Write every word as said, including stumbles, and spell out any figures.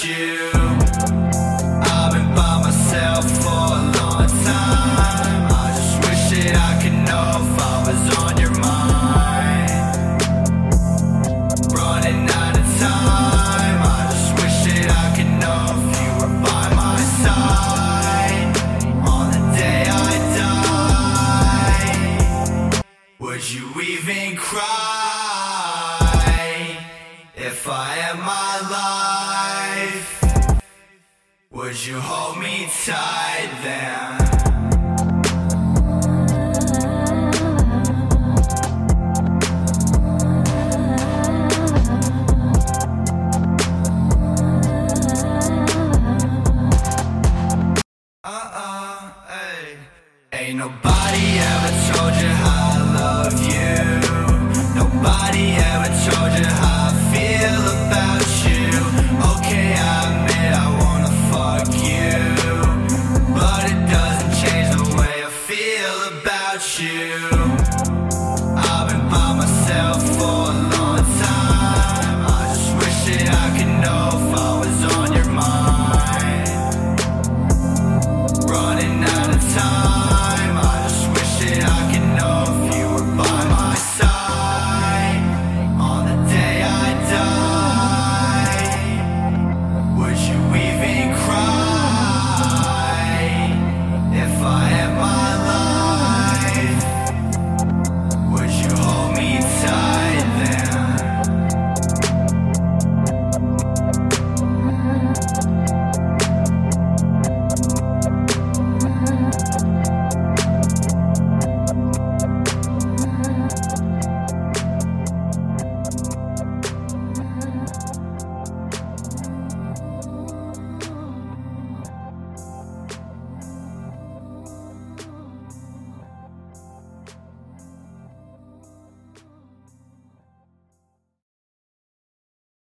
you. I've been by myself for a long time. I just wish that I could know if I was on your mind. Running out of time. I just wish that I could know if you were by my side on the day I die. Would you even cry if I end my life? Would you hold me tight then?